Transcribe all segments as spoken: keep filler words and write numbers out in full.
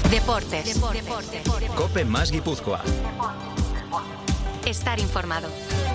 Deportes. Deportes. COPE más Guipúzcoa. Estar informado.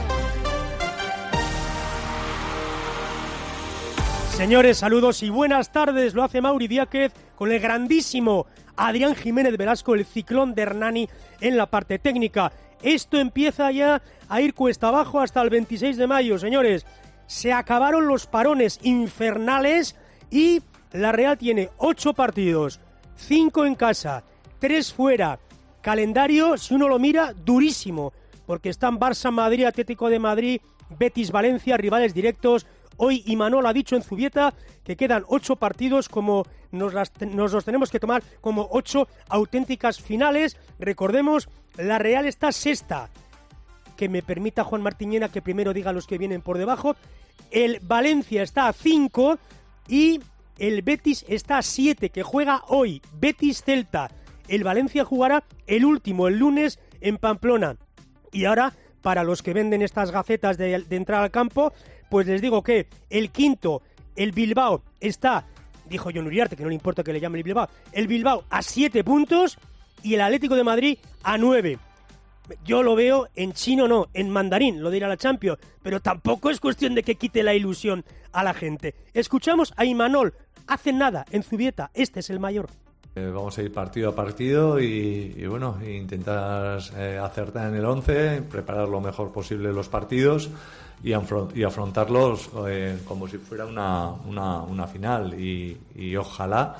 Señores, saludos y buenas tardes. Lo hace Mauri Diáquez con el grandísimo Adrián Jiménez Velasco, el ciclón de Hernani en la parte técnica. Esto empieza ya a ir cuesta abajo hasta el veintiséis de mayo, señores. Se acabaron los parones infernales y la Real tiene ocho partidos, cinco en casa, tres fuera. Calendario, si uno lo mira, durísimo, porque están Barça, Madrid, Atlético de Madrid, Betis, Valencia, rivales directos. Hoy Imanol ha dicho en Zubieta que quedan ocho partidos, como nos, las, nos los tenemos que tomar como ocho auténticas finales. Recordemos, la Real está sexta. Que me permita Juan Martiñena que primero diga los que vienen por debajo. El Valencia está a cinco y el Betis está a siete, que juega hoy. Betis-Celta. El Valencia jugará el último, el lunes, en Pamplona. Y ahora, para los que venden estas gacetas de, de entrar al campo, pues les digo que el quinto, el Bilbao, está, dijo Jon Uriarte, que no le importa que le llame el Bilbao, el Bilbao a siete puntos y el Atlético de Madrid a nueve. Yo lo veo en chino, no, en mandarín, lo dirá la Champions, pero tampoco es cuestión de que quite la ilusión a la gente. Escuchamos a Imanol, hace nada, en Zubieta, este es el mayor. Eh, vamos a ir partido a partido y, y bueno, intentar eh, acertar en el once, preparar lo mejor posible los partidos y, afront- y afrontarlos eh, como si fuera una, una, una final y, y ojalá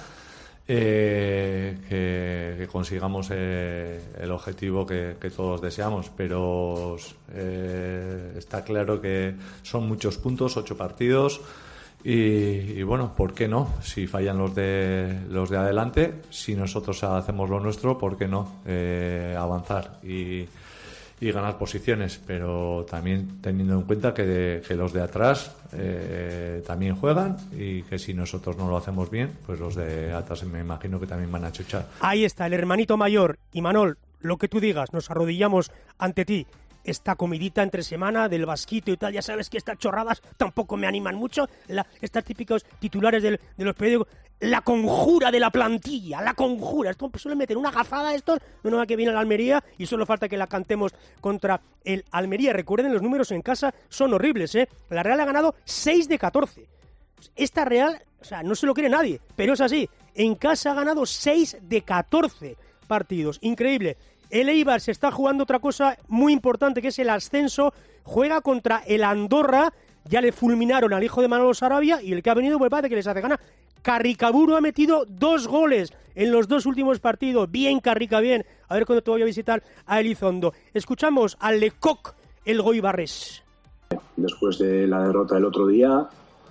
eh, que, que consigamos eh, el objetivo que, que todos deseamos, pero eh, está claro que son muchos puntos, ocho partidos. Y, y bueno, ¿por qué no? Si fallan los de los de adelante, si nosotros hacemos lo nuestro, ¿por qué no eh, avanzar y, y ganar posiciones? Pero también teniendo en cuenta que, de, que los de atrás eh, también juegan y que si nosotros no lo hacemos bien, pues los de atrás me imagino que también van a chuchar. Ahí está, el hermanito mayor. Imanol, lo que tú digas, nos arrodillamos ante ti. Esta comidita entre semana del vasquito y tal, ya sabes que estas chorradas tampoco me animan mucho. La, estas típicos titulares del, de los periódicos, la conjura de la plantilla, la conjura. Esto suelen meter una gafada estos, menos mal que viene la Almería y solo falta que la cantemos contra el Almería. Recuerden, los números en casa son horribles, ¿eh? La Real ha ganado seis de catorce. Esta Real, o sea, no se lo quiere nadie, pero es así. En casa ha ganado seis de catorce partidos. Increíble. El Eibar se está jugando otra cosa muy importante, que es el ascenso. Juega contra el Andorra. Ya le fulminaron al hijo de Manolo Sarabia y el que ha venido, pues parece que les hace gana. Carricaburu ha metido dos goles en los dos últimos partidos. Bien, Carrica, bien. A ver cuándo te voy a visitar a Elizondo. Escuchamos al Lecoq, el Goibarres. Después de la derrota del otro día,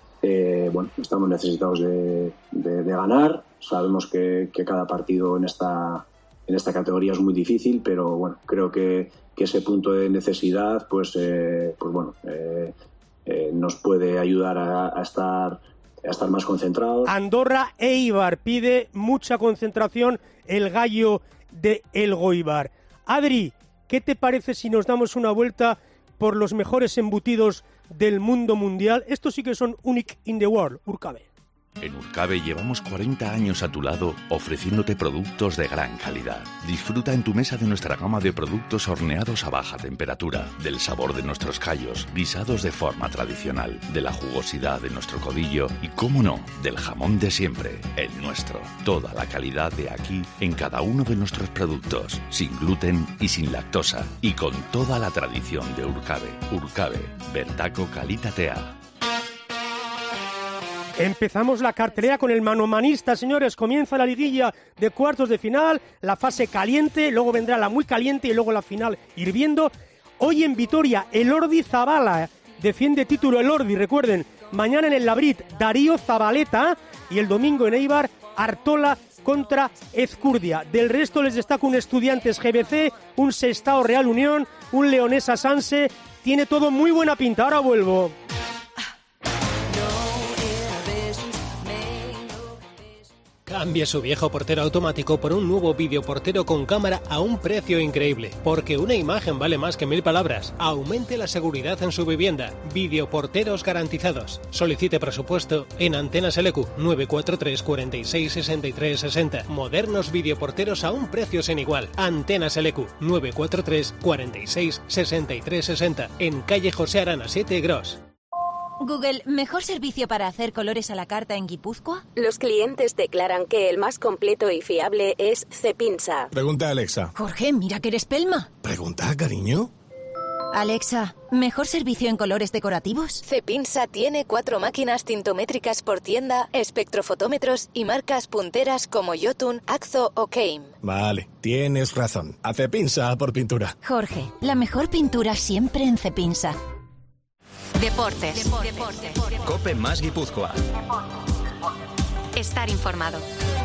eh, bueno, estamos necesitados de, de, de ganar. Sabemos que, que cada partido en esta... en esta categoría es muy difícil, pero bueno, creo que, que ese punto de necesidad pues, eh, pues bueno, eh, eh, nos puede ayudar a, a, estar, a estar más concentrados. Andorra Eibar pide mucha concentración el gallo de Elgoibar. Adri, ¿qué te parece si nos damos una vuelta por los mejores embutidos del mundo mundial? Estos sí que son unique in the world, Urcabe. En Urcabe llevamos cuarenta años a tu lado ofreciéndote productos de gran calidad. Disfruta en tu mesa de nuestra gama de productos horneados a baja temperatura, del sabor de nuestros callos, guisados de forma tradicional, de la jugosidad de nuestro codillo y, cómo no, del jamón de siempre, el nuestro. Toda la calidad de aquí en cada uno de nuestros productos, sin gluten y sin lactosa, y con toda la tradición de Urcabe. Urcabe, Bertaco Kalitatea. Empezamos la cartelera con el manomanista, señores. Comienza la liguilla de cuartos de final, la fase caliente, luego vendrá la muy caliente y luego la final hirviendo. Hoy en Vitoria, Elordi Zabala defiende título Elordi, recuerden. Mañana en el Labrit, Darío Zabaleta, y el domingo en Eibar, Artola contra Ezcurdia. Del resto les destaco un Estudiantes G B C, un Sestao Real Unión, un Leonesa Sanse. Tiene todo muy buena pinta. Ahora vuelvo. Cambie su viejo portero automático por un nuevo videoportero con cámara a un precio increíble. Porque una imagen vale más que mil palabras. Aumente la seguridad en su vivienda. Videoporteros garantizados. Solicite presupuesto en Antenas L Q nueve cuatro tres, cuarenta y seis, sesenta y tres sesenta. Modernos videoporteros a un precio sin igual. Antenas L Q nueve cuatro tres, cuarenta y seis, sesenta y tres sesenta. En calle José Arana siete, Gros. Google, ¿mejor servicio para hacer colores a la carta en Guipúzcoa? Los clientes declaran que el más completo y fiable es Cepinsa. Pregunta a Alexa. Jorge, mira que eres Pelma. Pregunta, cariño. Alexa, ¿mejor servicio en colores decorativos? Cepinsa tiene cuatro máquinas tintométricas por tienda, espectrofotómetros y marcas punteras como Jotun, Akzo o Keim. Vale, tienes razón. A Cepinsa por pintura. Jorge, la mejor pintura siempre en Cepinsa. Deportes. Deportes. Cope más Guipúzcoa. Estar informado.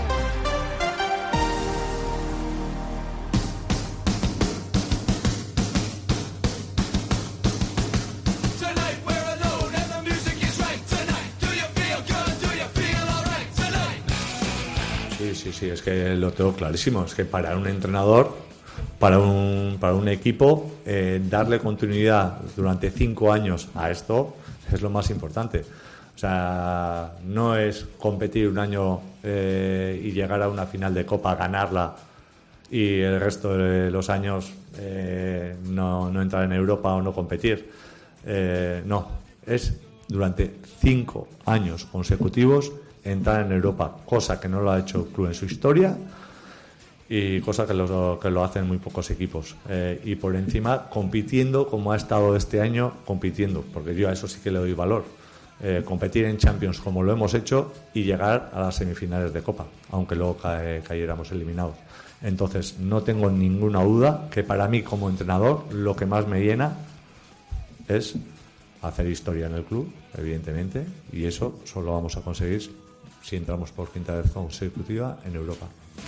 Sí, sí, sí, es que lo tengo clarísimo. Es que para un entrenador, para un, para un equipo, eh, darle continuidad durante cinco años a esto es lo más importante. O sea, no es competir un año eh, y llegar a una final de Copa, ganarla y el resto de los años eh, no, no entrar en Europa o no competir. Eh, no, es durante cinco años consecutivos entrar en Europa, cosa que no lo ha hecho el club en su historia y cosa que lo, que lo hacen muy pocos equipos. Eh, y por encima compitiendo como ha estado este año, compitiendo, porque yo a eso sí que le doy valor. Eh, competir en Champions como lo hemos hecho y llegar a las semifinales de Copa, aunque luego cae, cayéramos eliminados. Entonces no tengo ninguna duda que para mí como entrenador lo que más me llena es hacer historia en el club, evidentemente, y eso solo vamos a conseguir si entramos por quinta vez consecutiva en Europa.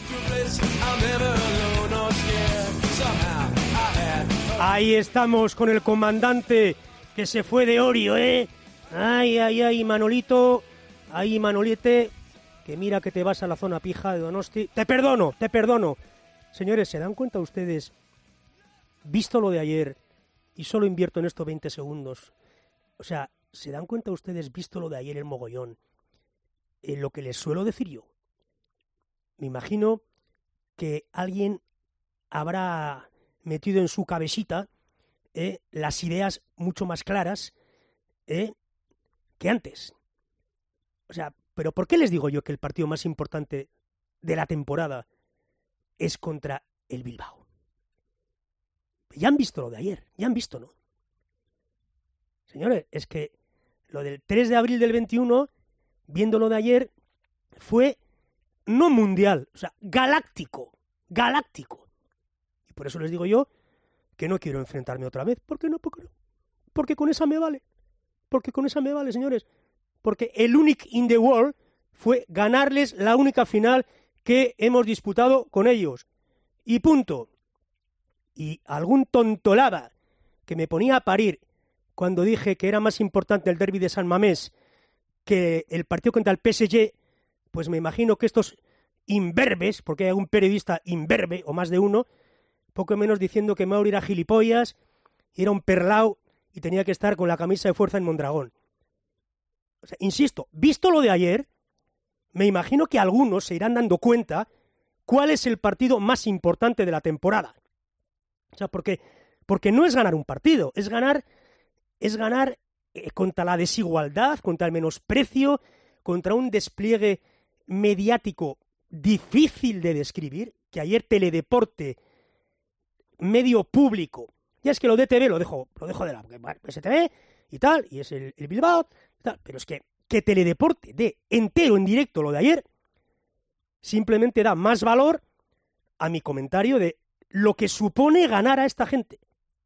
Ahí estamos con el comandante que se fue de Orio, ¿eh? Ay, ay, ay, Manolito, ay, Manolete, que mira que te vas a la zona pija de Donosti. Te perdono, te perdono. Señores, ¿se dan cuenta ustedes, visto lo de ayer, y solo invierto en esto veinte segundos, o sea, ¿se dan cuenta ustedes, visto lo de ayer el mogollón, en lo que les suelo decir yo? Me imagino que alguien habrá metido en su cabecita eh, las ideas mucho más claras eh, que antes. O sea, ¿pero por qué les digo yo que el partido más importante de la temporada es contra el Bilbao? Ya han visto lo de ayer, ya han visto, ¿no? Señores, es que lo del tres de abril del veintiuno, viendo lo de ayer, fue no mundial, o sea, galáctico, galáctico. Y por eso les digo yo que no quiero enfrentarme otra vez. ¿Por qué no? ¿Por qué no? Porque con esa me vale. Porque con esa me vale, señores. Porque el unique in the world fue ganarles la única final que hemos disputado con ellos. Y punto. Y algún tontolada que me ponía a parir cuando dije que era más importante el derbi de San Mamés que el partido contra el P S G, pues me imagino que estos imberbes, porque hay un periodista imberbe, o más de uno, poco menos diciendo que Mauri era gilipollas, era un perlao y tenía que estar con la camisa de fuerza en Mondragón. O sea, insisto, visto lo de ayer, me imagino que algunos se irán dando cuenta cuál es el partido más importante de la temporada. O sea, porque, porque no es ganar un partido, es ganar, es ganar eh, contra la desigualdad, contra el menosprecio, contra un despliegue mediático difícil de describir, que ayer Teledeporte, medio público, ya es que lo de T V lo dejo, lo dejo de la, porque bueno, S T V y tal, y es el, el Bilbao y tal, pero es que, que Teledeporte dé entero en directo lo de ayer, simplemente da más valor a mi comentario de lo que supone ganar a esta gente.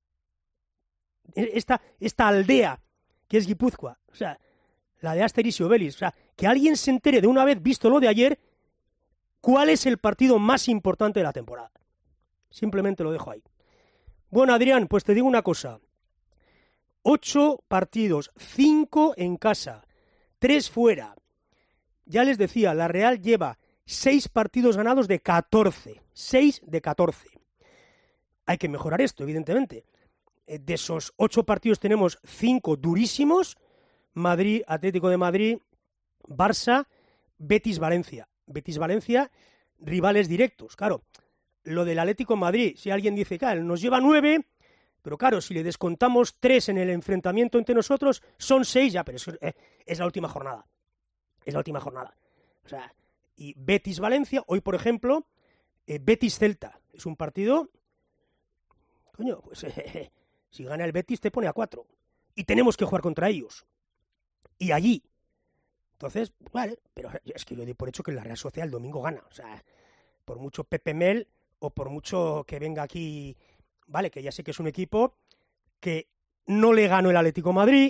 Esta, esta aldea que es Guipúzcoa, o sea, la de Asterix y Obelix, o sea, que alguien se entere de una vez, visto lo de ayer, cuál es el partido más importante de la temporada. Simplemente lo dejo ahí. Bueno, Adrián, pues te digo una cosa. Ocho partidos, cinco en casa, tres fuera. Ya les decía, la Real lleva seis partidos ganados de catorce. seis de catorce. Hay que mejorar esto, evidentemente. De esos ocho partidos tenemos cinco durísimos. Madrid, Atlético de Madrid, Barça, Betis, Valencia. Betis, Valencia, rivales directos. Claro, lo del Atlético de Madrid, si alguien dice, claro, nos lleva nueve, pero claro, si le descontamos tres en el enfrentamiento entre nosotros, son seis ya, pero eso eh, es la última jornada. Es la última jornada. O sea, y Betis, Valencia, hoy por ejemplo, eh, Betis, Celta. Es un partido, coño, pues eh, si gana el Betis te pone a cuatro. Y tenemos que jugar contra ellos. Y allí. Entonces, vale, pero es que yo doy por hecho que la Real Sociedad el domingo gana. O sea, por mucho Pepe Mel o por mucho que venga aquí, vale, que ya sé que es un equipo que no le ganó el Atlético de Madrid,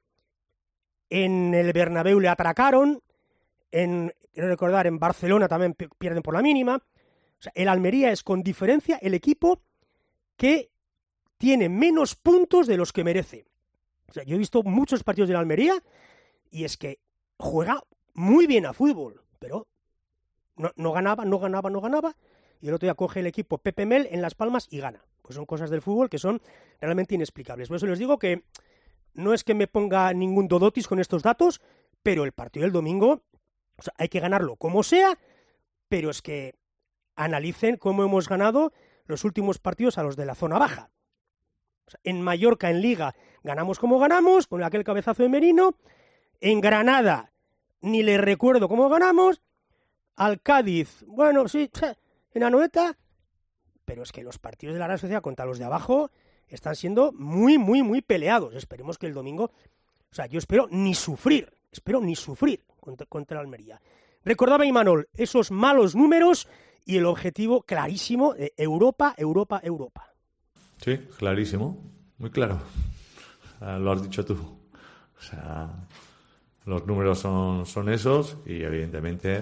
en el Bernabéu le atracaron, en, quiero recordar, en Barcelona también pierden por la mínima. O sea, el Almería es con diferencia el equipo que tiene menos puntos de los que merece. O sea, yo he visto muchos partidos de la Almería y es que juega muy bien a fútbol, pero no, no ganaba, no ganaba, no ganaba, y el otro día coge el equipo Pepe Mel en Las Palmas y gana. Pues son cosas del fútbol que son realmente inexplicables. Por eso les digo que no es que me ponga ningún dodotis con estos datos, pero el partido del domingo, o sea, hay que ganarlo como sea, pero es que analicen cómo hemos ganado los últimos partidos a los de la zona baja. O sea, en Mallorca, en Liga, ganamos como ganamos, con aquel cabezazo de Merino. En Granada, ni le recuerdo cómo ganamos. Al Cádiz, bueno, sí, en Anoeta. Pero es que los partidos de la Real Sociedad contra los de abajo están siendo muy, muy, muy peleados. Esperemos que el domingo, o sea, yo espero ni sufrir, espero ni sufrir contra, contra la Almería. Recordaba Imanol esos malos números y el objetivo clarísimo de Europa, Europa, Europa. Sí, clarísimo, muy claro. Lo has dicho tú. O sea, los números son, son esos y evidentemente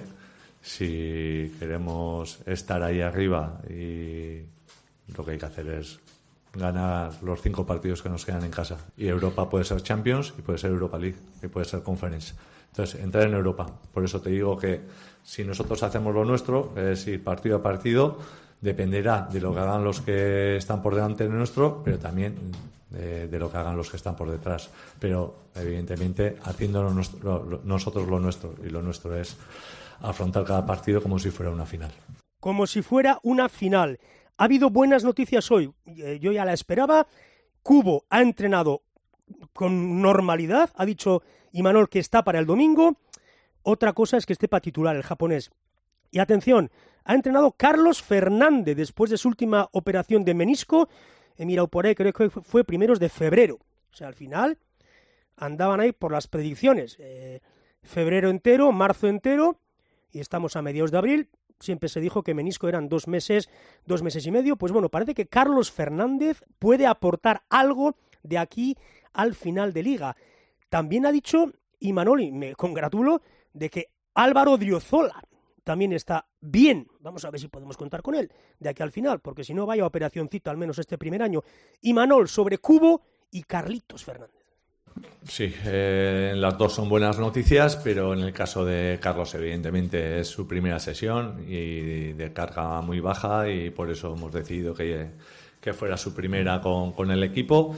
si queremos estar ahí arriba y lo que hay que hacer es ganar los cinco partidos que nos quedan en casa. Y Europa puede ser Champions y puede ser Europa League y puede ser Conference. Entonces, entrar en Europa. Por eso te digo que si nosotros hacemos lo nuestro, es decir, partido a partido, dependerá de lo que hagan los que están por delante de nuestro, pero también de, de lo que hagan los que están por detrás. Pero, evidentemente, haciendo nuestro, lo, nosotros lo nuestro, y lo nuestro es afrontar cada partido como si fuera una final. Como si fuera una final. Ha habido buenas noticias hoy. Yo ya la esperaba. Kubo ha entrenado con normalidad. Ha dicho Imanol que está para el domingo. Otra cosa es que esté para titular el japonés. Y atención, ha entrenado Carlos Fernández después de su última operación de menisco. He mirado por ahí, creo que fue primeros de febrero. O sea, al final andaban ahí por las predicciones. Eh, febrero entero, marzo entero, y estamos a mediados de abril. Siempre se dijo que menisco eran dos meses, dos meses y medio. Pues bueno, parece que Carlos Fernández puede aportar algo de aquí al final de Liga. También ha dicho Imanol, y me congratulo, de que Álvaro Odriozola también está bien. Vamos a ver si podemos contar con él de aquí al final, porque si no, vaya operacioncita al menos este primer año. Imanol sobre Kubo y Carlitos Fernández. Sí, eh, las dos son buenas noticias, pero en el caso de Carlos, evidentemente, es su primera sesión y de carga muy baja, y por eso hemos decidido que, que fuera su primera con, con el equipo,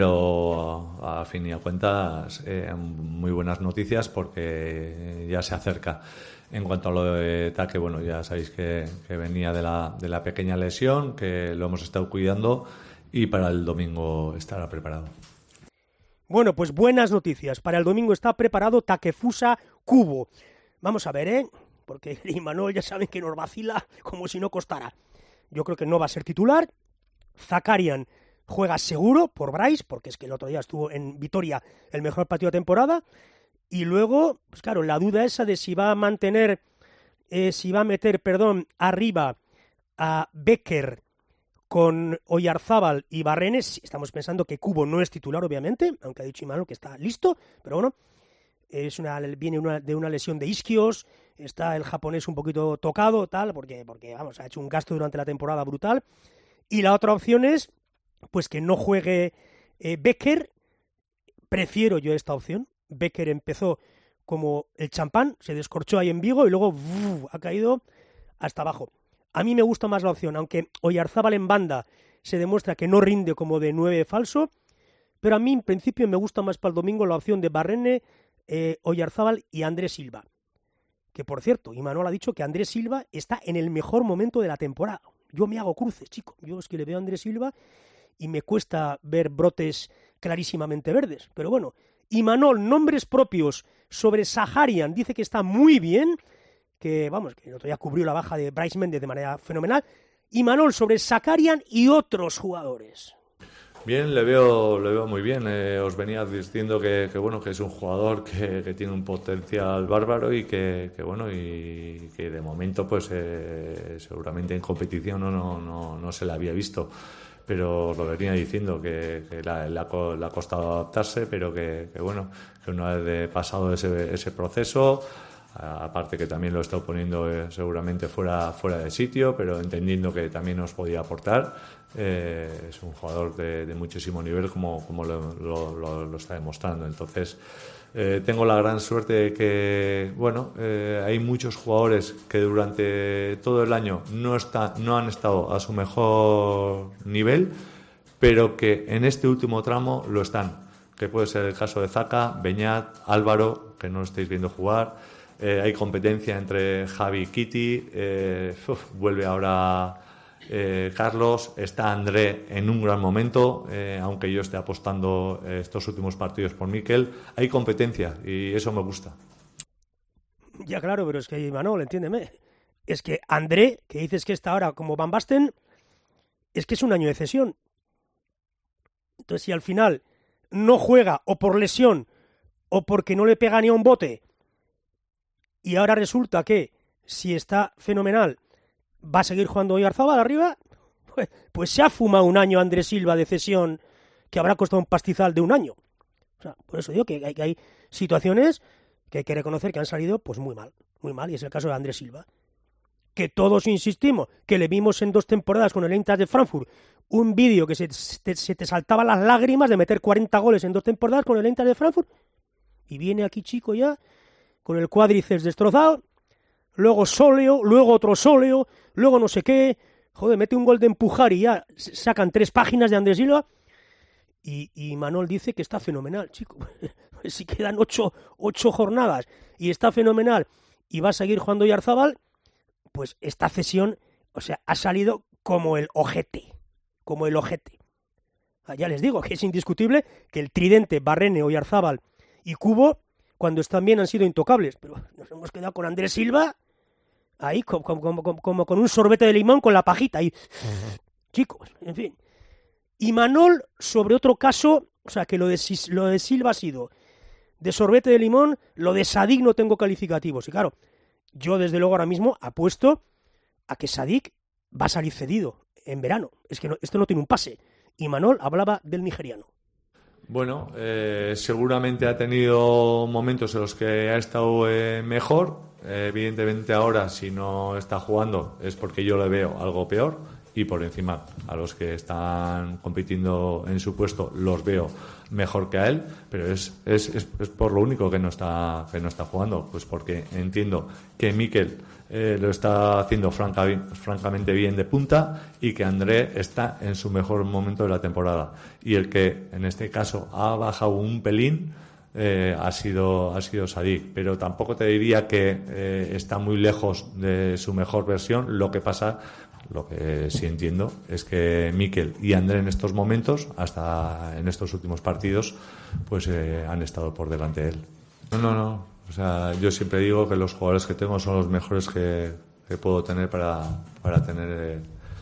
pero a fin y a cuentas, eh, muy buenas noticias porque ya se acerca. En cuanto a lo de Taque, bueno, ya sabéis que, que venía de la, de la pequeña lesión, que lo hemos estado cuidando y para el domingo estará preparado. Bueno, pues buenas noticias. Para el domingo está preparado Takefusa Kubo. Vamos a ver, ¿eh? Porque Imanol ya saben que nos vacila como si no costara. Yo creo que no va a ser titular. Zakarian juega seguro por Bryce, porque es que el otro día estuvo en Vitoria el mejor partido de temporada. Y luego, pues claro, la duda esa de si va a mantener, eh, si va a meter, perdón, arriba a Becker con Oyarzábal y Barrenes. Estamos pensando que Kubo no es titular, obviamente, aunque ha dicho Imanol que está listo, pero bueno, es una, viene una, de una lesión de isquios, está el japonés un poquito tocado, tal, porque, porque vamos, ha hecho un gasto durante la temporada brutal. Y la otra opción es, pues que no juegue eh, Becker. Prefiero yo esta opción. Becker empezó como el champán, se descorchó ahí en Vigo y luego ¡buf!, ha caído hasta abajo. A mí me gusta más la opción, aunque Oyarzábal en banda se demuestra que no rinde como de nueve falso, pero a mí en principio me gusta más para el domingo la opción de Barrene, eh, Oyarzábal y Andrés Silva. Que por cierto, Imanol ha dicho que Andrés Silva está en el mejor momento de la temporada. Yo me hago cruces, chico. Yo es que le veo a Andrés Silva y me cuesta ver brotes clarísimamente verdes. Pero bueno, Imanol, nombres propios sobre Saharian, dice que está muy bien, que vamos, que el otro día cubrió la baja de Bryce Méndez de manera fenomenal. Imanol sobre Saharian y otros jugadores. Bien, le veo, le veo muy bien. Eh, os venía diciendo que, que bueno, que es un jugador que, que tiene un potencial bárbaro y que, que bueno, y que de momento, pues eh, seguramente en competición no, no, no, no se le había visto. Pero lo venía diciendo que, que le, le, ha, le ha costado adaptarse, pero que, que bueno, que una vez de pasado ese, ese proceso, aparte que también lo está poniendo eh, seguramente fuera, fuera de sitio, pero entendiendo que también nos podía aportar, eh, es un jugador de, de muchísimo nivel como, como lo, lo, lo, lo está demostrando. Entonces, eh, tengo la gran suerte de que, bueno, eh, hay muchos jugadores que durante todo el año no, está, no han estado a su mejor nivel, pero que en este último tramo lo están, que puede ser el caso de Zaka, Beñat, Álvaro, que no lo estáis viendo jugar. Eh, hay competencia entre Javi y Kitty, eh, uf, vuelve ahora eh, Carlos, está André en un gran momento, eh, aunque yo esté apostando eh, estos últimos partidos por Mikel. Hay competencia y eso me gusta. Ya claro, pero es que Imanol, entiéndeme, es que André, que dices que está ahora como Van Basten, es que es un año de cesión. Entonces si al final no juega o por lesión o porque no le pega ni a un bote, y ahora resulta que, si está fenomenal, va a seguir jugando Oyarzábal arriba, pues, pues se ha fumado un año Andrés Silva de cesión que habrá costado un pastizal de un año. O sea, por eso digo que hay, que hay situaciones que hay que reconocer que han salido pues muy mal, muy mal, y es el caso de Andrés Silva. Que todos insistimos, que le vimos en dos temporadas con el Eintracht de Frankfurt, un vídeo que se te, se te saltaban las lágrimas de meter cuarenta goles en dos temporadas con el Eintracht de Frankfurt, y viene aquí chico ya con el cuádriceps destrozado, luego sóleo, luego otro sóleo, luego no sé qué, joder, mete un gol de empujar y ya sacan tres páginas de Andrés Silva, y, y Manol dice que está fenomenal, chico, si quedan ocho, ocho jornadas y está fenomenal y va a seguir jugando Oyarzábal, pues esta cesión, o sea, ha salido como el ojete, como el ojete. Ya les digo que es indiscutible que el tridente Barrene, Oyarzábal y Cubo, cuando están bien han sido intocables, pero nos hemos quedado con Andrés Silva ahí como, como, como, como con un sorbete de limón con la pajita ahí. Uh-huh. Chicos, en fin. Y Manol sobre otro caso, o sea que lo de, lo de Silva ha sido de sorbete de limón, lo de Sadik no tengo calificativos. Y claro, yo desde luego ahora mismo apuesto a que Sadik va a salir cedido en verano. Es que no, esto no tiene un pase. Y Manol hablaba del nigeriano. Bueno, eh, seguramente ha tenido momentos en los que ha estado eh, mejor. Eh, evidentemente ahora, si no está jugando, es porque yo le veo algo peor. Y por encima, a los que están compitiendo en su puesto, los veo mejor que a él. Pero es, es, es, es por lo único que no está, que no está jugando. Pues porque entiendo que Mikel eh, lo está haciendo franca, francamente bien de punta y que André está en su mejor momento de la temporada. Y el que en este caso ha bajado un pelín eh, ha sido ha sido Sadik. Pero tampoco te diría que eh, está muy lejos de su mejor versión. Lo que pasa, lo que sí entiendo, es que Mikel y André en estos momentos, hasta en estos últimos partidos, pues eh, han estado por delante de él. No, no, no. O sea, yo siempre digo que los jugadores que tengo son los mejores que, que puedo tener para, para tener eh,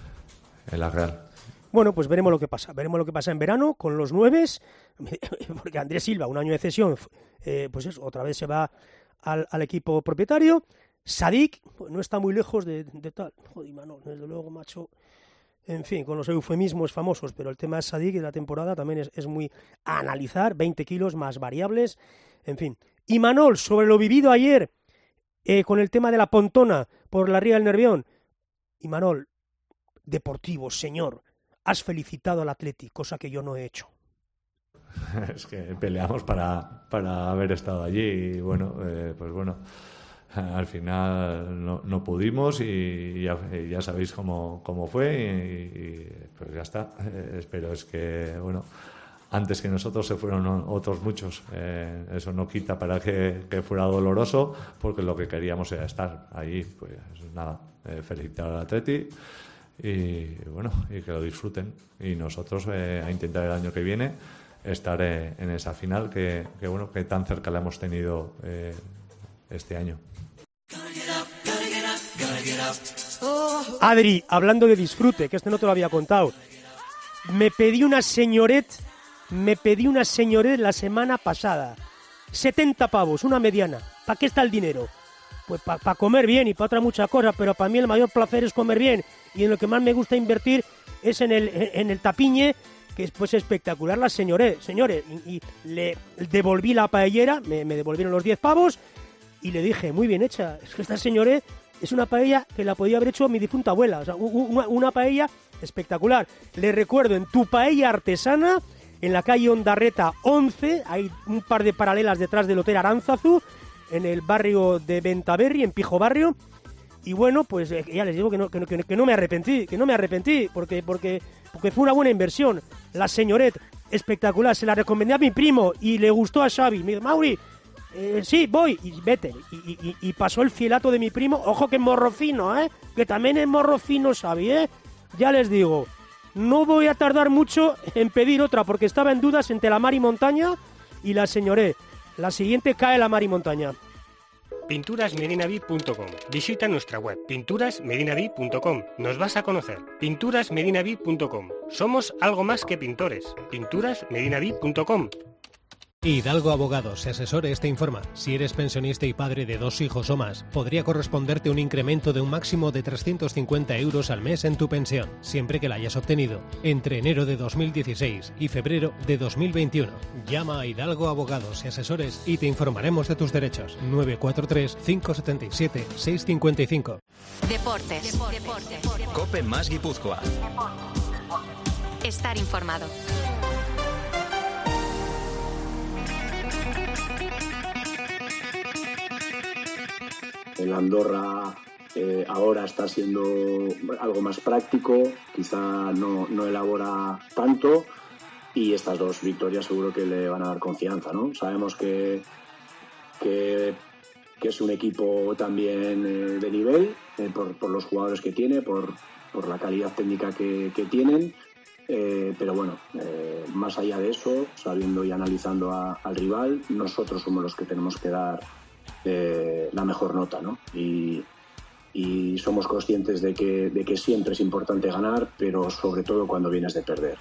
en la Real. Bueno, pues veremos lo que pasa. Veremos lo que pasa en verano con los nueves, porque Andrés Silva, un año de cesión, eh, pues eso, otra vez se va al, al equipo propietario. Sadik, pues no está muy lejos de, de tal. Joder, Manol, desde luego, macho. En fin, con los eufemismos famosos, pero el tema de Sadik de la temporada también es, es muy a analizar. veinte kilos más variables, en fin. Y Manol, sobre lo vivido ayer eh, con el tema de la Pontona por la Ría del Nervión. Y Manol, deportivo, señor, has felicitado al Atleti, cosa que yo no he hecho. es que peleamos para, para haber estado allí y bueno, eh, pues bueno, al final no, no pudimos y ya, y ya sabéis cómo, cómo fue y, y pues ya está. Eh, pero es que, bueno, antes que nosotros se fueron otros muchos. Eh, eso no quita para que, que fuera doloroso, porque lo que queríamos era estar allí. Pues nada, eh, felicitar al Atleti y bueno, y que lo disfruten. Y nosotros eh, a intentar el año que viene estar eh, en esa final que, que bueno, que tan cerca la hemos tenido eh, este año. Adri, hablando de disfrute, que esto no te lo había contado, me pedí una señoret, me pedí una señoret la semana pasada, setenta pavos, una mediana. ¿Para qué está el dinero? Pues para pa comer bien y para otra mucha cosa, pero para mí el mayor placer es comer bien y en lo que más me gusta invertir es en el, en el tapiñe, que es pues espectacular la señoret, señores, y, y le devolví la paellera, me, me devolvieron los diez pavos y le dije, muy bien hecha, es que esta señoret es una paella que la podía haber hecho mi difunta abuela, o sea, una, una paella espectacular. Le recuerdo, en Tu Paella Artesana, en la calle Ondarreta once, hay un par de paralelas detrás del Hotel Aránzazu, en el barrio de Bentaberri, en Pijo Barrio, y bueno, pues eh, ya les digo que no, que, no, que no me arrepentí, que no me arrepentí, porque, porque, porque fue una buena inversión. La señoret, espectacular, se la recomendé a mi primo y le gustó a Xavi. Me dijo, Mauri, Eh, sí, voy, y vete, y, y, y pasó el filato de mi primo, ojo que es morro fino, ¿eh? Que también es morro fino, Xavi, ¿eh? Ya les digo, no voy a tardar mucho en pedir otra, porque estaba en dudas entre la mar y montaña y la señoré. La siguiente cae la mar y montaña. pinturas medinavid punto com. Visita nuestra web, pinturas medinavid punto com. Nos vas a conocer. pinturas medinavid punto com. Somos algo más que pintores. pinturas medinavid punto com. Hidalgo Abogados y Asesores te informa. Si eres pensionista y padre de dos hijos o más, podría corresponderte un incremento de un máximo de trescientos cincuenta euros al mes en tu pensión, siempre que la hayas obtenido entre enero de dos mil dieciséis y febrero de dos mil veintiuno. Llama a Hidalgo Abogados y Asesores y te informaremos de tus derechos. nueve cuatro tres, cinco siete siete, seis cinco cinco. Deportes. Deportes. Cope más Guipúzcoa. Estar informado. El Andorra eh, ahora está siendo algo más práctico, quizá no, no elabora tanto, y estas dos victorias seguro que le van a dar confianza, ¿no? Sabemos que, que, que es un equipo también eh, de nivel, eh, por, por los jugadores que tiene, por, por la calidad técnica que, que tienen, eh, pero bueno, eh, más allá de eso, sabiendo y analizando a, al rival, nosotros somos los que tenemos que dar Eh, la mejor nota, ¿no? Y, y somos conscientes de que, de que siempre es importante ganar, pero sobre todo cuando vienes de perder.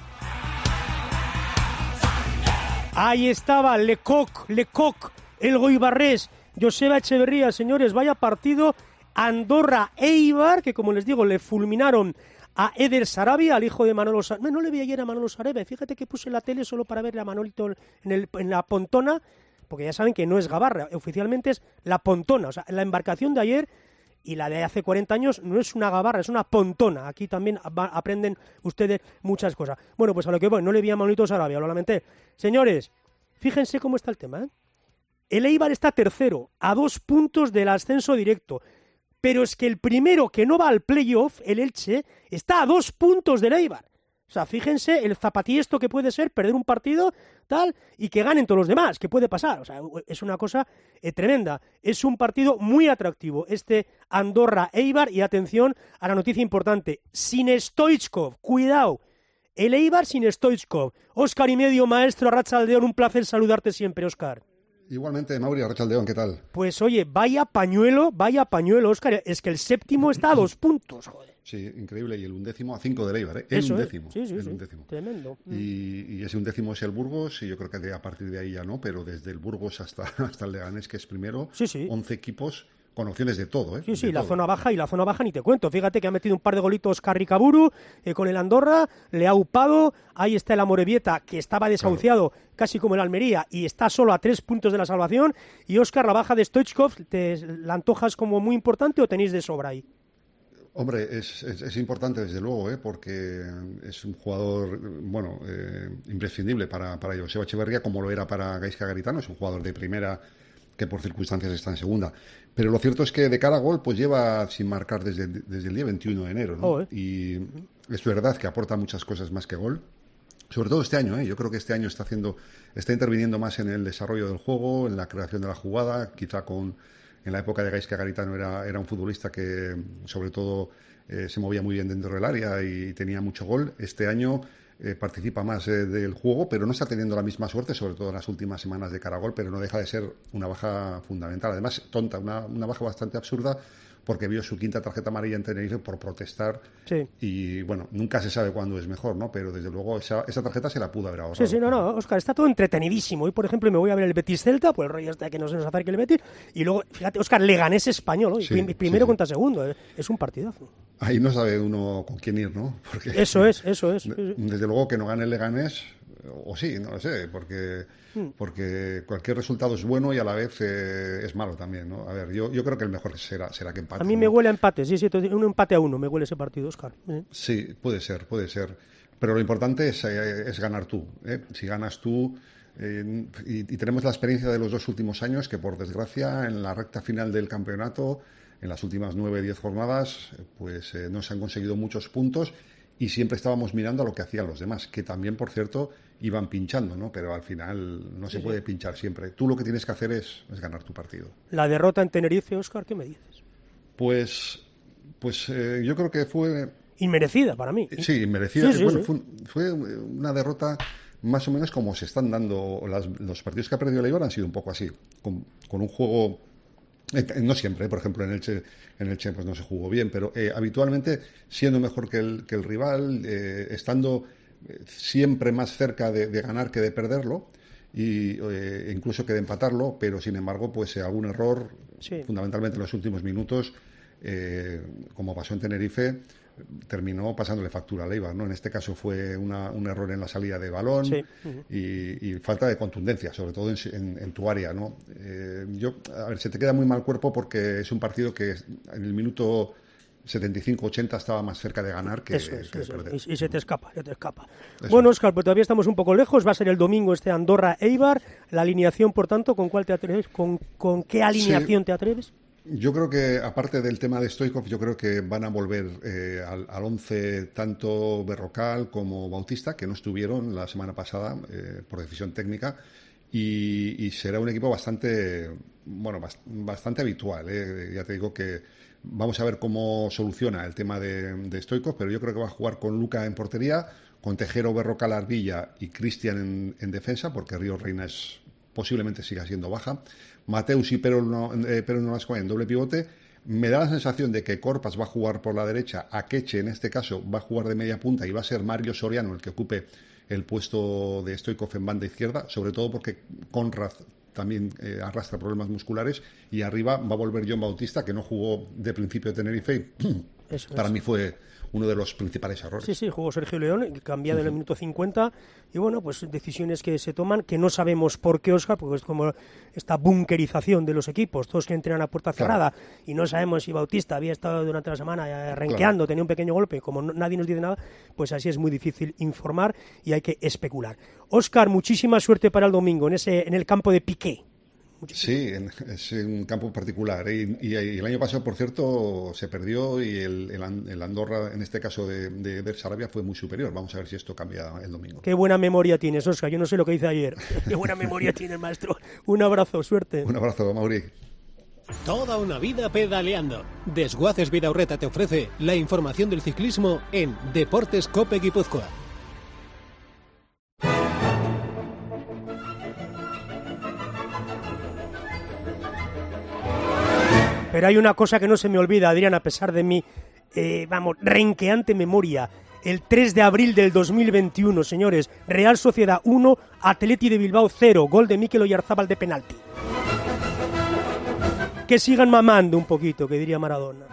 Ahí estaba Lecoq, Lecoq, el Goibarrés, Joseba Echeverría, señores, vaya partido. Andorra-Eibar, que como les digo, le fulminaron a Eder Sarabia, al hijo de Manolo Sarabia. No le vi ayer a Manolo Sarabia, fíjate que puse la tele solo para verle a Manolito en, el, en la Pontona, porque ya saben que no es Gabarra, oficialmente es la Pontona, o sea, la embarcación de ayer y la de hace cuarenta años no es una Gabarra, es una Pontona. Aquí también aprenden ustedes muchas cosas. Bueno, pues a lo que voy, no le vi a Manolito Sarabia, lo lamenté. Señores, fíjense cómo está el tema, ¿eh? El Eibar está tercero, a dos puntos del ascenso directo, pero es que el primero que no va al playoff, el Elche, está a dos puntos del Eibar. O sea, fíjense el zapatiesto que puede ser perder un partido, tal, y que ganen todos los demás, que puede pasar. O sea, es una cosa eh, tremenda. Es un partido muy atractivo, este Andorra-Eibar, y atención a la noticia importante, sin Stoichkov, cuidado, el Eibar sin Stoichkov. Óscar y medio, maestro Arratsaldeon, un placer saludarte siempre, Óscar. Igualmente, Mauri, Arratsaldeon, ¿qué tal? Pues oye, vaya pañuelo, vaya pañuelo, Óscar, es que el séptimo está a dos puntos, joder. Sí, increíble, y el undécimo a cinco del Eibar, ¿eh? El Eso, undécimo. ¿eh? Sí, sí, el sí. undécimo. Tremendo. Y, y ese undécimo es el Burgos, y yo creo que de, a partir de ahí ya no, pero desde el Burgos hasta, hasta el Leganés, que es primero, sí, sí. once equipos con opciones de todo, ¿eh? Sí, sí, de la todo. zona baja y la zona baja ni te cuento. Fíjate que ha metido un par de golitos Carricaburu eh, con el Andorra, le ha upado, ahí está el Amorebieta, que estaba desahuciado, claro, casi como el Almería, y está solo a tres puntos de la salvación. Y Óscar, la baja de Stoichkov, ¿te la antojas como muy importante o tenéis de sobra ahí? Hombre, es, es, es importante desde luego, ¿eh? Porque es un jugador, bueno, eh, imprescindible para, para Joseba Echeverría, como lo era para Gaizka Garitano. Es un jugador de primera que por circunstancias está en segunda. Pero lo cierto es que de cara a gol, pues lleva sin marcar desde, desde el día veintiuno de enero, ¿no? Oh, ¿eh? Y es verdad que aporta muchas cosas más que gol. Sobre todo este año, ¿eh? Yo creo que este año está haciendo, está interviniendo más en el desarrollo del juego, en la creación de la jugada, quizá con... En la época de Gaizka Garitano era, era un futbolista que, sobre todo, eh, se movía muy bien dentro del área y tenía mucho gol. Este año eh, participa más eh, del juego, pero no está teniendo la misma suerte, sobre todo en las últimas semanas de cara a gol, pero no deja de ser una baja fundamental. Además, tonta, una, una baja bastante absurda, porque vio su quinta tarjeta amarilla en Tenerife por protestar. Sí. Y, bueno, nunca se sabe cuándo es mejor, ¿no? Pero, desde luego, esa, esa tarjeta se la pudo haber ahorrado. Sí, sí, no, no, Óscar, está todo entretenidísimo. Hoy, por ejemplo, me voy a ver el Betis-Celta, pues el rollo está que no se nos acerque el Betis. Y luego, fíjate, Óscar, Leganés Español, hoy, sí, primero sí, contra sí. segundo. ¿eh? Es un partidazo. Ahí no sabe uno con quién ir, ¿no? Porque eso es, eso es. Desde luego que no gane el Leganés, o sí, no lo sé, porque... porque cualquier resultado es bueno y a la vez eh, es malo también, ¿no? A ver, yo, yo creo que el mejor será, será que empate. A mí ¿no? me huele a empate, sí, sí, un empate a uno, me huele ese partido, Óscar. ¿Eh? Sí, puede ser, puede ser. Pero lo importante es, eh, es ganar tú, ¿eh? Si ganas tú, eh, y, y tenemos la experiencia de los dos últimos años que, por desgracia, en la recta final del campeonato, en las últimas nueve, diez jornadas, pues eh, no se han conseguido muchos puntos y siempre estábamos mirando a lo que hacían los demás, que también, por cierto, iban pinchando, ¿no? Pero al final no se sí, puede sí. pinchar siempre. Tú lo que tienes que hacer es, es ganar tu partido. La derrota en Tenerife, Óscar, ¿qué me dices? Pues, pues eh, yo creo que fue... Inmerecida para mí. Sí, inmerecida. Sí, sí, bueno, sí. Fue, fue una derrota más o menos como se están dando las, los partidos que ha perdido el Eibar han sido un poco así, con, con un juego... No siempre, ¿eh? Por ejemplo, en el Elche, en el Elche pues no se jugó bien, pero eh, habitualmente siendo mejor que el, que el rival, eh, estando eh, siempre más cerca de, de ganar que de perderlo, y eh, incluso que de empatarlo, pero sin embargo, pues eh, algún error, sí. fundamentalmente en los últimos minutos, eh, como pasó en Tenerife, terminó pasándole factura al Eibar, ¿no? En este caso fue una, un error en la salida de balón sí. uh-huh. y, y falta de contundencia, sobre todo en, en, en tu área, ¿no? Eh, yo, a ver, se te queda muy mal cuerpo porque es un partido que en el minuto setenta y cinco ochenta estaba más cerca de ganar que, eso es, que de eso. perder. Y, y se te escapa, se te escapa. Eso. Bueno, Óscar, pues todavía estamos un poco lejos, va a ser el domingo este Andorra-Eibar, la alineación, por tanto, ¿con cuál te atreves? ¿Con, con qué alineación sí. te atreves? Yo creo que, aparte del tema de Stoichkov, yo creo que van a volver eh, al, al once tanto Berrocal como Bautista, que no estuvieron la semana pasada eh, por decisión técnica, y, y será un equipo bastante, bueno, bast- bastante habitual. Eh. Ya te digo que vamos a ver cómo soluciona el tema de, de Stoichkov, pero yo creo que va a jugar con Luca en portería, con Tejero, Berrocal, Ardilla y Cristian en, en defensa, porque Ríos Reina es, posiblemente siga siendo baja. Mateus y Pero Nolasco en doble pivote. Me da la sensación de que Corpas va a jugar por la derecha, Akeche en este caso va a jugar de media punta y va a ser Mario Soriano el que ocupe el puesto de Stoichkov en banda izquierda, sobre todo porque Conrad también eh, arrastra problemas musculares, y arriba va a volver John Bautista, que no jugó de principio de Tenerife. Eso Para es. mí fue uno de los principales errores. Sí, sí, jugó Sergio León, cambiado uh-huh. en el minuto cincuenta, y bueno, pues decisiones que se toman, que no sabemos por qué, Óscar, porque es como esta bunkerización de los equipos, todos que entrenan a puerta cerrada, claro. y no sabemos si Bautista había estado durante la semana renqueando, claro. tenía un pequeño golpe, como no, nadie nos dice nada, pues así es muy difícil informar y hay que especular. Óscar, muchísima suerte para el domingo en ese en el campo de Piqué. Sí, en, es un campo particular. ¿eh? Y, y el año pasado, por cierto, se perdió y el, el, el Andorra, en este caso de, de, de Sarabia, fue muy superior. Vamos a ver si esto cambia el domingo. Qué buena memoria tienes, Óscar. Yo no sé lo que hice ayer. Qué buena memoria tienes, maestro. Un abrazo, suerte. Un abrazo, Mauri. Toda una vida pedaleando. Desguaces Vidaurreta te ofrece la información del ciclismo en Deportes Cope Guipúzcoa. Pero hay una cosa que no se me olvida, Adrián, a pesar de mi, eh, vamos, renqueante memoria. El tres de abril del dos mil veintiuno, señores, Real Sociedad uno, Atleti de Bilbao cero, gol de Mikel Oyarzábal de penalti. Que sigan mamando un poquito, que diría Maradona.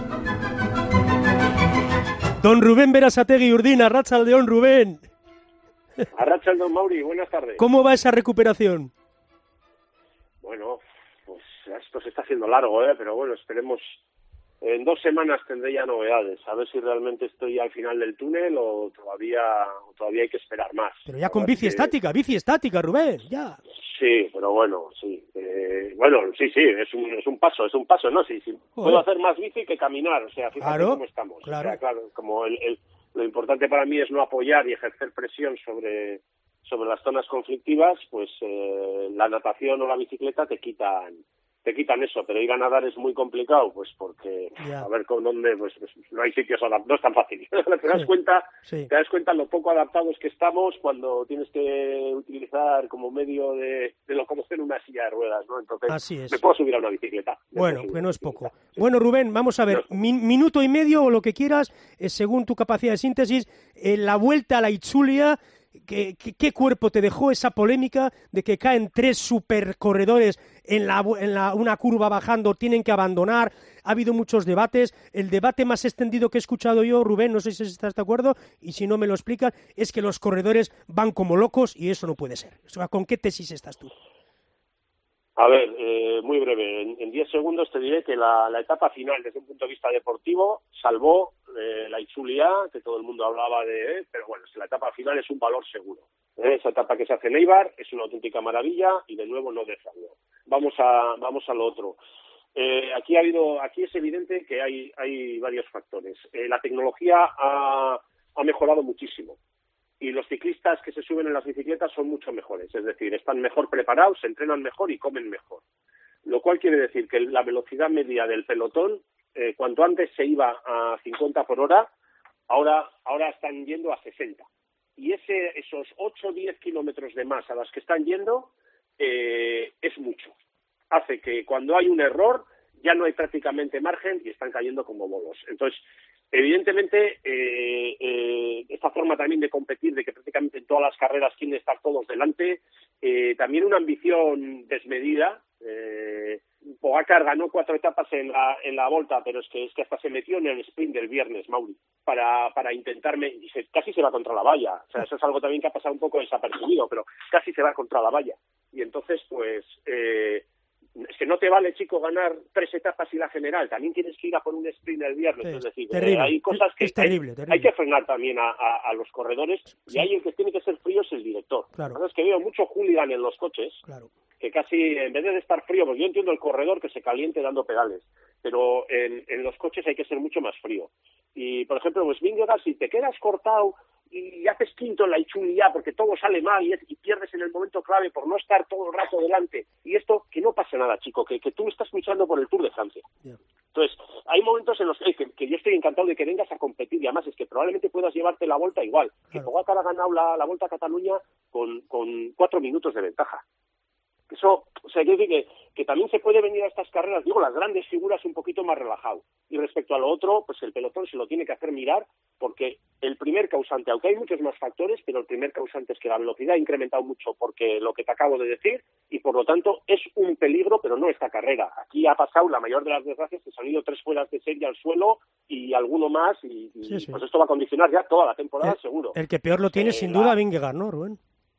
Don Rubén Berasategui Urdina, arratsaldeon, Rubén. Arratsaldeon, Mauri, buenas tardes. ¿Cómo va esa recuperación? Bueno, pues esto se está haciendo largo, ¿eh? Pero bueno, esperemos en dos semanas tendré ya novedades, a ver si realmente estoy al final del túnel o todavía o todavía hay que esperar más. Pero ya con bici que... estática, bici estática, Rubén, ya. Sí, pero bueno, sí. Eh, bueno, sí, sí, es un, es un paso, es un paso, ¿no? Sí, sí. Puedo hacer más bici que caminar, o sea, fíjate claro, cómo estamos. Claro. O sea, claro, como el, el, lo importante para mí es no apoyar y ejercer presión sobre, sobre las zonas conflictivas, pues eh, la natación o la bicicleta te quitan te quitan eso, pero ir a nadar es muy complicado, pues porque yeah. a ver con dónde, pues, pues no hay sitios adaptados, no es tan fácil. te das sí. cuenta, sí. te das cuenta lo poco adaptados que estamos cuando tienes que utilizar como medio de, de locomoción una silla de ruedas, ¿no? Entonces, Así es. me puedo subir a una bicicleta. Bueno, que no es poco. Sí. Bueno, Rubén, vamos a ver, no min- minuto y medio o lo que quieras, eh, según tu capacidad de síntesis, eh, la vuelta a la Itzulia. ¿Qué, qué, ¿Qué cuerpo te dejó esa polémica de que caen tres supercorredores en, la, en la, una curva bajando, tienen que abandonar? Ha habido muchos debates. El debate más extendido que he escuchado yo, Rubén, no sé si estás de acuerdo, y si no me lo explicas, es que los corredores van como locos y eso no puede ser. O sea, ¿con qué tesis estás tú? A ver, eh, muy breve. En, en diez segundos te diré que la, la etapa final, desde un punto de vista deportivo, salvó eh, la Itzulia, que todo el mundo hablaba de, eh, pero bueno, la etapa final es un valor seguro. ¿eh? Esa etapa que se hace en Eibar es una auténtica maravilla y de nuevo no defraudó. Vamos a, vamos a lo otro. Eh, aquí ha habido, aquí es evidente que hay, hay varios factores. Eh, la tecnología ha, ha mejorado muchísimo. Y los ciclistas que se suben en las bicicletas son mucho mejores, es decir, están mejor preparados, se entrenan mejor y comen mejor. Lo cual quiere decir que la velocidad media del pelotón, eh, cuanto antes se iba a cincuenta por hora, ahora, ahora están yendo a sesenta. Y ese, esos ocho o diez kilómetros de más a los que están yendo eh, es mucho. Hace que cuando hay un error ya no hay prácticamente margen y están cayendo como bolos. Entonces, evidentemente, eh, eh, esta forma también de competir, de que prácticamente en todas las carreras quieren estar todos delante, eh, también una ambición desmedida. Eh, Pogacar ganó cuatro etapas en la en la Volta, pero es que es que hasta se metió en el sprint del viernes, Mauri, para para intentarme, y se, casi se va contra la valla. O sea, eso es algo también que ha pasado un poco desapercibido, pero casi se va contra la valla. Y entonces, pues... Eh, es que no te vale, chico, ganar tres etapas y la general, también tienes que ir a por un sprint el viernes, es, es decir, terrible, eh, hay cosas que es terrible, hay, terrible. hay que frenar también a, a, a los corredores, sí. Y ahí el que tiene que ser frío es el director. Claro. La verdad es que veo mucho hooligan en los coches, claro. Que casi, en vez de estar frío, pues yo entiendo el corredor que se caliente dando pedales, pero en, en los coches hay que ser mucho más frío. Y, por ejemplo, pues Vingegaard, si te quedas cortado y haces quinto en la Itzulia porque todo sale mal y, es, y pierdes en el momento clave por no estar todo el rato delante, y esto, que no pasa nada, chico, que, que tú estás luchando por el Tour de Francia. Yeah. Entonces, hay momentos en los que, que, que yo estoy encantado de que vengas a competir, y además es que probablemente puedas llevarte la Volta igual, claro. Que Pogacar ha ganado la, la Volta a Cataluña con, con cuatro minutos de ventaja. Eso, o sea, quiero decir que, que también se puede venir a estas carreras, digo, las grandes figuras un poquito más relajado. Y respecto a lo otro, pues el pelotón se lo tiene que hacer mirar, porque el primer causante, aunque hay muchos más factores, pero el primer causante es que la velocidad ha incrementado mucho, porque lo que te acabo de decir, y por lo tanto es un peligro, pero no esta carrera. Aquí ha pasado la mayor de las desgracias, que se han ido tres fueras de serie al suelo y alguno más, y, y sí, sí. Pues esto va a condicionar ya toda la temporada, el, seguro. El que peor lo tiene, eh, sin la... duda, Vingegaard, ¿no, Rubén?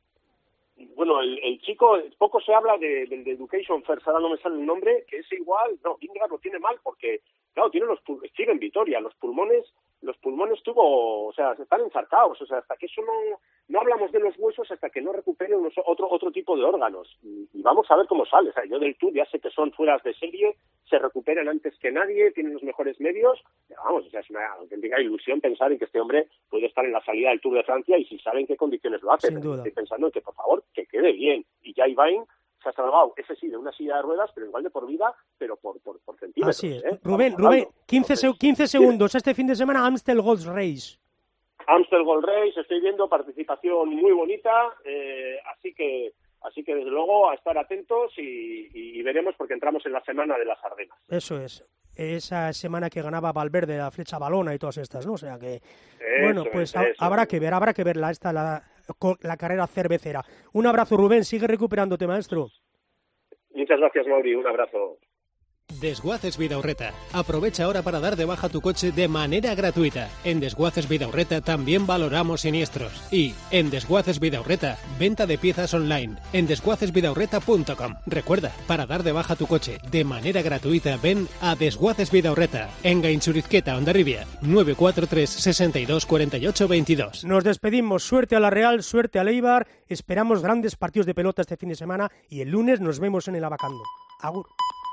Bueno, el, el chico, poco se habla del de, de Education First, ahora no me sale el nombre, que es igual, no, Vingegaard lo tiene mal porque, claro, tiene los sigue en Vitoria, los pulmones, los pulmones tuvo, o sea, están encharcados, o sea, hasta que eso no, no hablamos de los huesos hasta que no recupere unos, otro otro tipo de órganos, y, y vamos a ver cómo sale, o sea, yo del Tour ya sé que son fueras de serie, se recuperan antes que nadie, tienen los mejores medios, pero vamos, o sea, es una auténtica ilusión pensar en que este hombre puede estar en la salida del Tour de Francia y si sabe en qué condiciones lo hace. Sin duda. Estoy pensando en que, por favor, que quede bien. Y ya Ivain se ha salvado, ese sí, de una silla de ruedas, pero igual de por vida, pero por, por, por centímetros. Así es. ¿eh? Rubén, Rubén, quince, Entonces, quince segundos. ¿Sí? Este fin de semana Amstel Gold Race. Amstel Gold Race, estoy viendo participación muy bonita, eh, así que... Así que, desde luego, a estar atentos y, y veremos porque entramos en la semana de las Ardenas. Eso es. Esa semana que ganaba Valverde, la flecha balona y todas estas, ¿no? O sea que, eso bueno, pues es, ha, eso habrá es. que ver, habrá que ver la, esta, la, la carrera cervecera. Un abrazo, Rubén. Sigue recuperándote, maestro. Muchas gracias, Mauri. Un abrazo. Desguaces Vidaurreta. Aprovecha ahora para dar de baja tu coche de manera gratuita. En Desguaces Vidaurreta también valoramos siniestros. Y en Desguaces Vidaurreta, venta de piezas online en desguaces vidaurreta punto com. Recuerda, para dar de baja tu coche de manera gratuita, ven a Desguaces Vidaurreta, en Gainchurizqueta, Hondarribia, nueve cuatro tres, sesenta y dos, cuarenta y ocho, veintidós. Nos despedimos. Suerte a la Real, suerte a Eibar. Esperamos grandes partidos de pelota este fin de semana y el lunes nos vemos en el Abacando. Agur.